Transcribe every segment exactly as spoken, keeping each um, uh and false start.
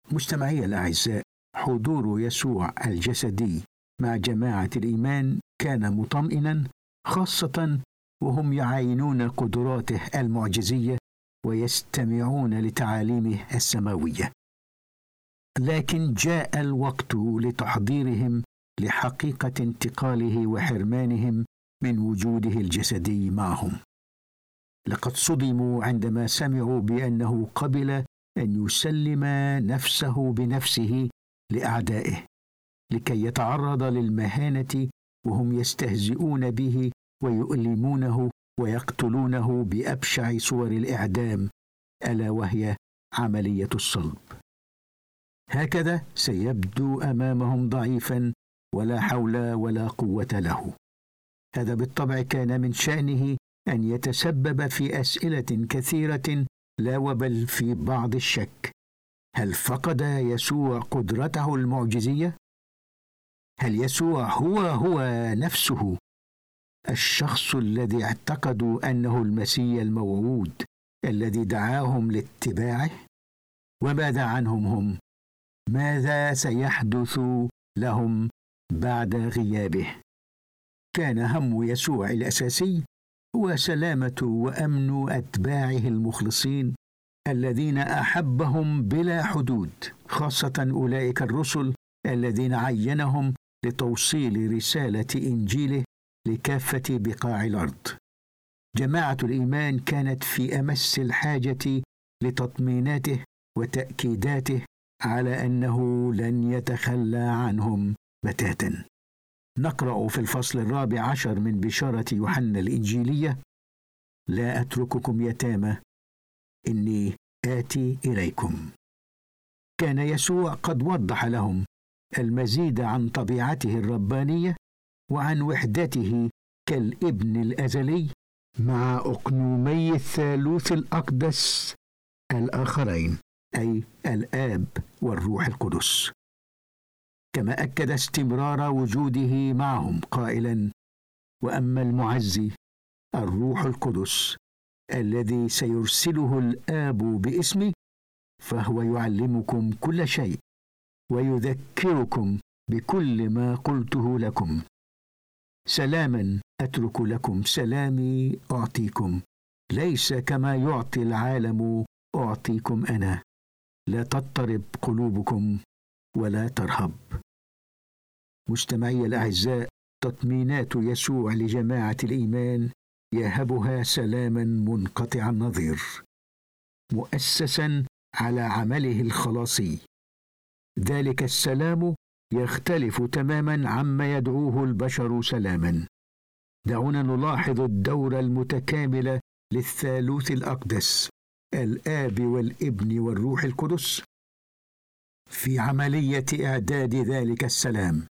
مستمعي الأعزاء، حضور يسوع الجسدي مع جماعة الإيمان كان مطمئنا، خاصة وهم يعاينون قدراته المعجزية ويستمعون لتعاليمه السماوية. لكن جاء الوقت لتحضيرهم لحقيقة انتقاله وحرمانهم من وجوده الجسدي معهم. لقد صدموا عندما سمعوا بأنه قبل أن يسلم نفسه بنفسه لأعدائه لكي يتعرض للمهانة، وهم يستهزئون به ويؤلمونه ويقتلونه بأبشع صور الإعدام، ألا وهي عملية الصلب. هكذا سيبدو أمامهم ضعيفا ولا حول ولا قوة له. هذا بالطبع كان من شأنه أن يتسبب في أسئلة كثيرة، لا وبل في بعض الشك: هل فقد يسوع قدرته المعجزية؟ هل يسوع هو هو نفسه الشخص الذي اعتقدوا أنه المسيح الموعود الذي دعاهم لاتباعه؟ وماذا عنهم هم؟ ماذا سيحدث لهم بعد غيابه؟ كان هم يسوع الأساسي هو سلامة وأمن أتباعه المخلصين الذين أحبهم بلا حدود، خاصة أولئك الرسل الذين عينهم لتوصيل رسالة إنجيله لكافة بقاع الأرض. جماعة الإيمان كانت في أمس الحاجة لتطميناته وتأكيداته على أنه لن يتخلى عنهم بتاتا. نقرأ في الفصل الرابع عشر من بشارة يوحنا الإنجيلية: لا أترككم يتامى، إني آتي إليكم. كان يسوع قد وضح لهم المزيد عن طبيعته الربانية وعن وحدته كالابن الأزلي مع أقنومي الثالوث الأقدس الآخرين، أي الآب والروح القدس. كما أكد استمرار وجوده معهم قائلا: وأما المعزي الروح القدس الذي سيرسله الآب باسمي فهو يعلمكم كل شيء ويذكركم بكل ما قلته لكم. سلاما أترك لكم، سلامي أعطيكم، ليس كما يعطي العالم أعطيكم أنا، لا تضطرب قلوبكم ولا ترهب. مستمعي الأعزاء، تطمينات يسوع لجماعة الإيمان يهبها سلاما منقطع النظير، مؤسسا على عمله الخلاصي. ذلك السلام يختلف تماما عما يدعوه البشر سلاما. دعونا نلاحظ الدور المتكامل للثالوث الأقدس، الآب والابن والروح القدس، في عملية إعداد ذلك السلام.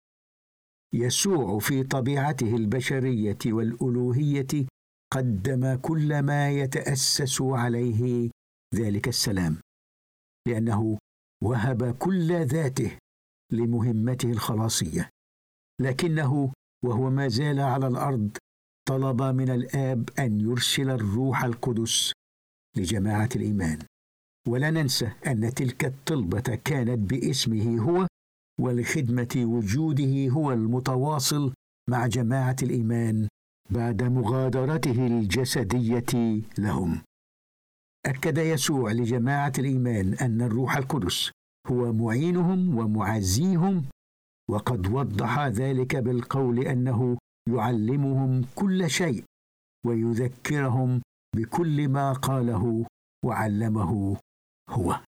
يسوع في طبيعته البشرية والألوهية قدم كل ما يتأسس عليه ذلك السلام، لأنه وهب كل ذاته لمهمته الخلاصية. لكنه وهو ما زال على الأرض طلب من الآب أن يرسل الروح القدس لجماعة الإيمان. ولا ننسى أن تلك الطلبة كانت باسمه هو، ولخدمة وجوده هو المتواصل مع جماعة الإيمان بعد مغادرته الجسدية لهم. أكد يسوع لجماعة الإيمان أن الروح القدس هو معينهم ومعزيهم، وقد وضح ذلك بالقول أنه يعلمهم كل شيء ويذكرهم بكل ما قاله وعلمه هو.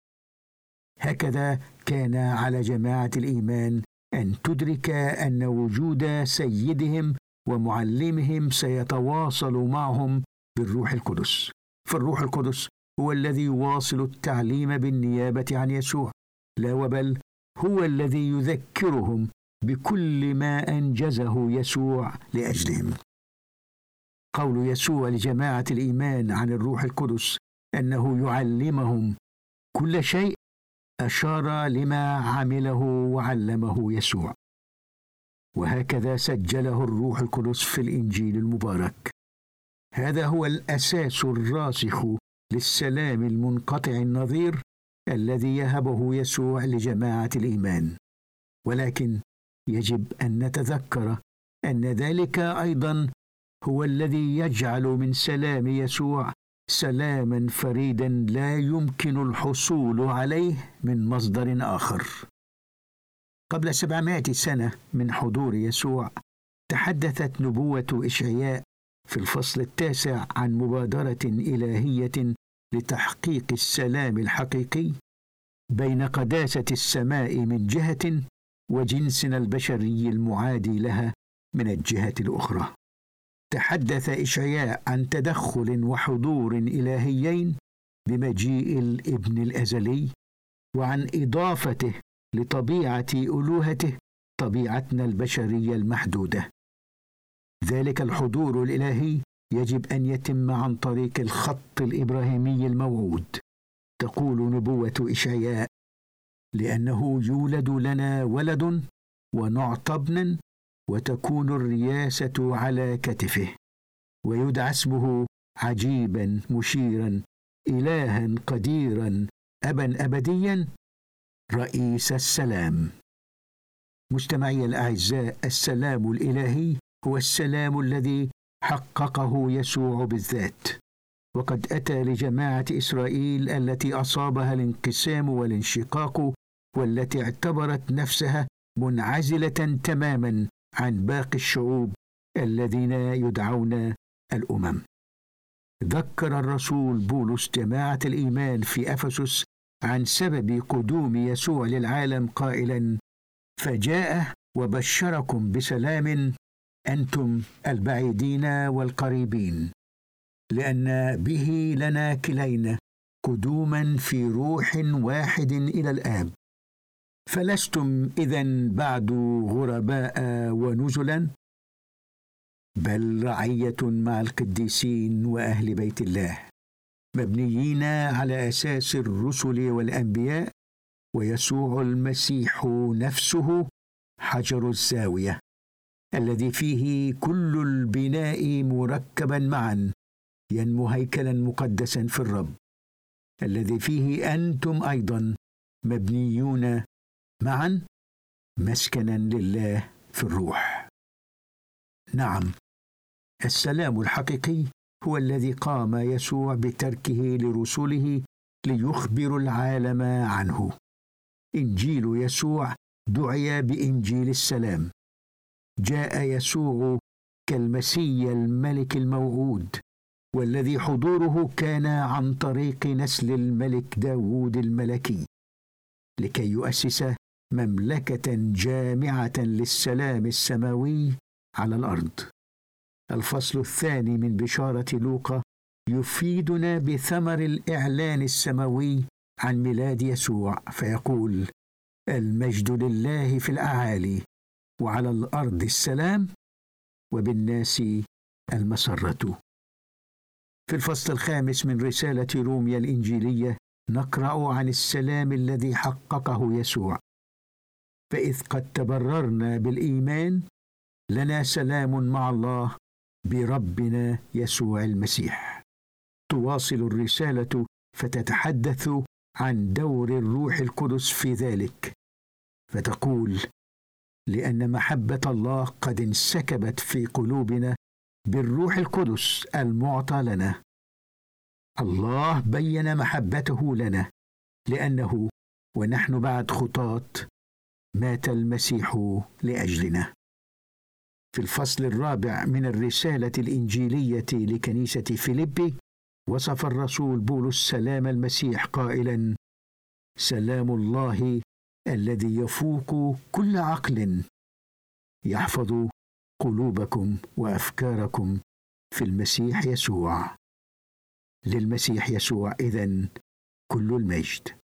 هكذا كان على جماعة الإيمان أن تدرك أن وجود سيدهم ومعلمهم سيتواصل معهم بالروح القدس، فالروح القدس هو الذي يواصل التعليم بالنيابة عن يسوع، لا وبل هو الذي يذكرهم بكل ما أنجزه يسوع لأجلهم. قول يسوع لجماعة الإيمان عن الروح القدس أنه يعلمهم كل شيء أشار لما عمله وعلمه يسوع، وهكذا سجله الروح القدس في الإنجيل المبارك. هذا هو الأساس الراسخ للسلام المنقطع النظير الذي يهبه يسوع لجماعة الإيمان، ولكن يجب أن نتذكر أن ذلك أيضا هو الذي يجعل من سلام يسوع سلاما فريدا لا يمكن الحصول عليه من مصدر آخر. قبل سبعمائة سنة من حضور يسوع تحدثت نبوة إشعياء في الفصل التاسع عن مبادرة إلهية لتحقيق السلام الحقيقي بين قداسة السماء من جهة وجنسنا البشري المعادي لها من الجهة الأخرى. تحدث إشعياء عن تدخل وحضور إلهيين بمجيء الابن الأزلي، وعن إضافته لطبيعة ألوهته طبيعتنا البشرية المحدودة. ذلك الحضور الإلهي يجب أن يتم عن طريق الخط الإبراهيمي الموعود. تقول نبوة إشعياء: لأنه يولد لنا ولد ونعطى ابنا وتكون الرياسة على كتفه ويدعى اسمه عجيبا مشيرا إلها قديرا أبا أبديا رئيس السلام. مستمعي الأعزاء، السلام الإلهي هو السلام الذي حققه يسوع بالذات، وقد أتى لجماعة إسرائيل التي أصابها الانقسام والانشقاق، والتي اعتبرت نفسها منعزلة تماما عن باقي الشعوب الذين يدعون الأمم. ذكر الرسول بولس جماعة الإيمان في أفسس عن سبب قدوم يسوع للعالم قائلا: فجاء وبشركم بسلام أنتم البعيدين والقريبين، لأن به لنا كلينا قدوما في روح واحد إلى الآب، فلستم إذن بعد غرباء ونزلا، بل رعية مع القديسين وأهل بيت الله، مبنيين على أساس الرسل والأنبياء، ويسوع المسيح نفسه حجر الزاوية الذي فيه كل البناء مركبا معا ينمو هيكلا مقدسا في الرب، الذي فيه أنتم أيضا مبنيون معا مسكنا لله في الروح. نعم، السلام الحقيقي هو الذي قام يسوع بتركه لرسله ليخبروا العالم عنه. إنجيل يسوع دعي بإنجيل السلام. جاء يسوع كالمسيا الملك الموعود، والذي حضوره كان عن طريق نسل الملك داود الملكي، لكي يؤسس مملكة جامعة للسلام السماوي على الأرض. الفصل الثاني من بشارة لوقا يفيدنا بثمر الإعلان السماوي عن ميلاد يسوع، فيقول: المجد لله في الأعالي وعلى الأرض السلام وبالناس المسرة. في الفصل الخامس من رسالة روميا الإنجيلية نقرأ عن السلام الذي حققه يسوع: فإذ قد تبررنا بالإيمان لنا سلام مع الله بربنا يسوع المسيح. تواصل الرسالة فتتحدث عن دور الروح القدس في ذلك، فتقول: لأن محبة الله قد انسكبت في قلوبنا بالروح القدس المعطى لنا. الله بين محبته لنا لأنه ونحن بعد خطاة مات المسيح لأجلنا. في الفصل الرابع من الرسالة الإنجيلية لكنيسة فيليبي وصف الرسول بولس سلام المسيح قائلا: سلام الله الذي يفوق كل عقل يحفظ قلوبكم وأفكاركم في المسيح يسوع. للمسيح يسوع إذن كل المجد.